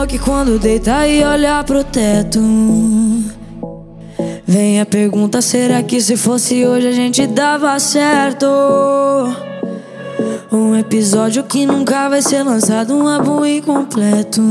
amor que quando deita e olha pro teto, vem a pergunta, será que se fosse hoje a gente dava certo? Um episódio que nunca vai ser lançado, um álbum incompleto.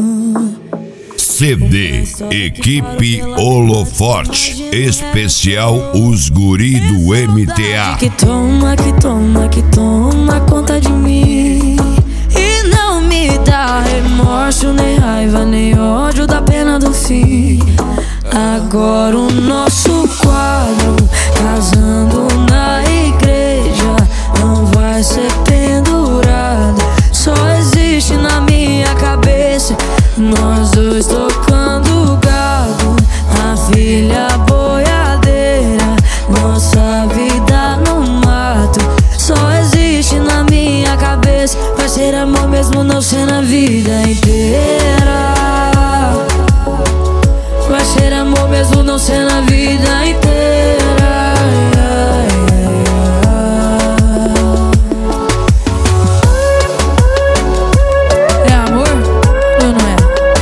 CD Equipe Holoforte, especial Os Guri do MTA. Que toma conta de mim e não me dá remorso, nem raiva, nem ódio da pena do fim. Agora o nosso quadro, casando na igreja, não vai ser pendurado, só existe na minha cabeça. Nós dois tocando gado, a filha boiadeira, nossa vida no mato, só existe na minha cabeça. Vai ser amor mesmo não sendo a vida inteira. Vai ser amor mesmo não sendo a vida inteira. É amor ou não é?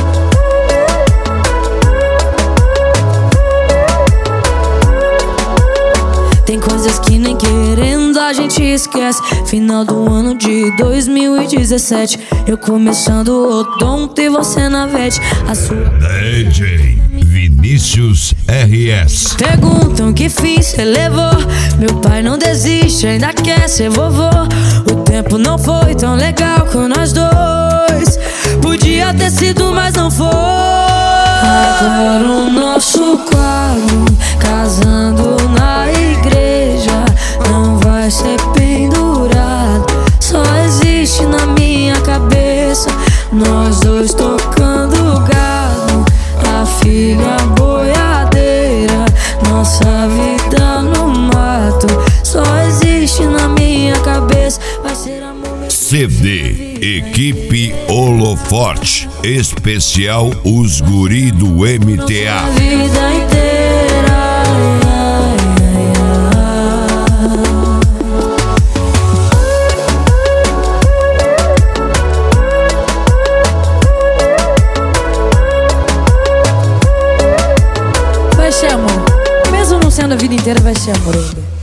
Tem coisas que nem querendo a gente esquece. Final do ano de 2017, eu começando o odonto e você na vete. A sua DJ Vinícius RS. perguntam que fim cê levou. Meu pai não desiste, ainda quer ser vovô. O tempo não foi tão legal com nós dois, podia ter sido, mas não foi. Agora o nosso quadro, casando na igreja, não vai ser pendurado, só existe na minha cabeça. Nós dois tocando gado, a filha boiadeira, nossa vida no mato, só existe na minha cabeça. Vai ser amor. CD Equipe Holoforte, especial Os Guri do MTA. A vida inteira. Vai ser amor, mesmo não sendo a vida inteira, vai ser amor ainda.